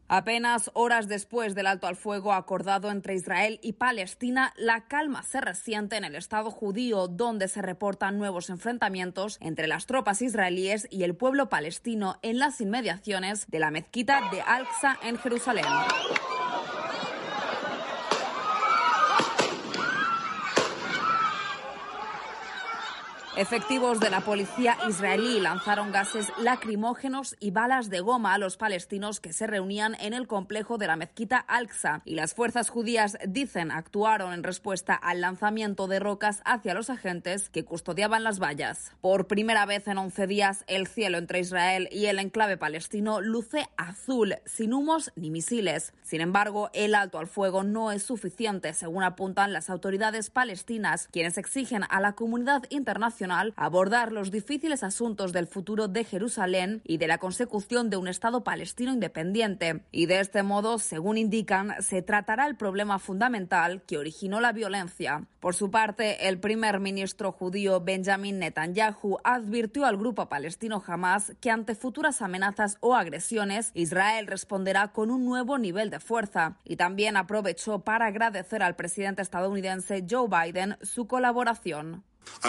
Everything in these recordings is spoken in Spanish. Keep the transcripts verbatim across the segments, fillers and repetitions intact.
Apenas horas después del alto al fuego acordado entre Israel y Palestina, la calma se resiente en el Estado judío, donde se reportan nuevos enfrentamientos entre las tropas israelíes y el pueblo palestino en las inmediaciones de la mezquita de Al-Aqsa en Jerusalén. Efectivos de la policía israelí lanzaron gases lacrimógenos y balas de goma a los palestinos que se reunían en el complejo de la mezquita Al-Aqsa, y las fuerzas judías, dicen, actuaron en respuesta al lanzamiento de rocas hacia los agentes que custodiaban las vallas. Por primera vez en once días, el cielo entre Israel y el enclave palestino luce azul, sin humos ni misiles. Sin embargo, el alto al fuego no es suficiente, según apuntan las autoridades palestinas, quienes exigen a la comunidad internacional abordar los difíciles asuntos del futuro de Jerusalén y de la consecución de un Estado palestino independiente. Y de este modo, según indican, se tratará el problema fundamental que originó la violencia. Por su parte, el primer ministro judío Benjamin Netanyahu advirtió al grupo palestino Hamás que ante futuras amenazas o agresiones, Israel responderá con un nuevo nivel de fuerza. Y también aprovechó para agradecer al presidente estadounidense Joe Biden su colaboración.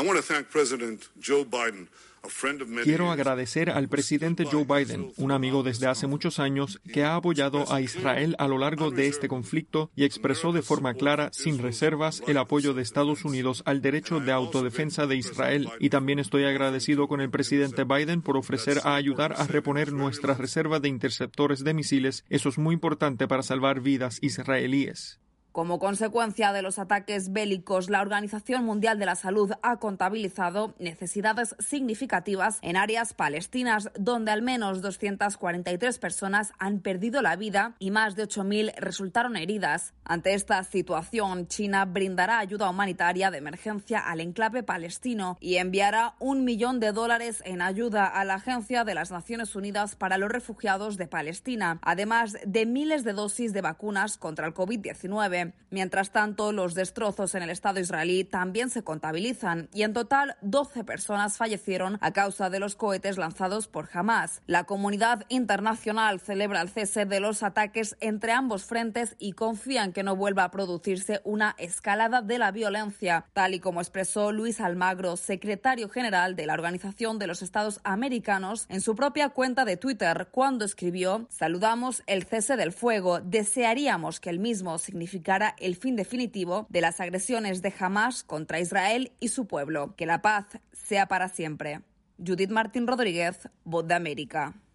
Quiero agradecer al presidente Joe Biden, un amigo desde hace muchos años, que ha apoyado a Israel a lo largo de este conflicto y expresó de forma clara, sin reservas, el apoyo de Estados Unidos al derecho de autodefensa de Israel. Y también estoy agradecido con el presidente Biden por ofrecer a ayudar a reponer nuestra reserva de interceptores de misiles. Eso es muy importante para salvar vidas israelíes. Como consecuencia de los ataques bélicos, la Organización Mundial de la Salud ha contabilizado necesidades significativas en áreas palestinas, donde al menos doscientas cuarenta y tres personas han perdido la vida y más de ocho mil resultaron heridas. Ante esta situación, China brindará ayuda humanitaria de emergencia al enclave palestino y enviará un millón de dólares en ayuda a la Agencia de las Naciones Unidas para los Refugiados de Palestina, además de miles de dosis de vacunas contra el COVID diecinueve. Mientras tanto, los destrozos en el Estado israelí también se contabilizan y en total doce personas fallecieron a causa de los cohetes lanzados por Hamás. La comunidad internacional celebra el cese de los ataques entre ambos frentes y confía en que no vuelva a producirse una escalada de la violencia, tal y como expresó Luis Almagro, secretario general de la Organización de los Estados Americanos, en su propia cuenta de Twitter, cuando escribió: «Saludamos el cese del fuego, desearíamos que el mismo significara el fin definitivo de las agresiones de Hamás contra Israel y su pueblo. Que la paz sea para siempre». Judith Martín Rodríguez, Voz de América.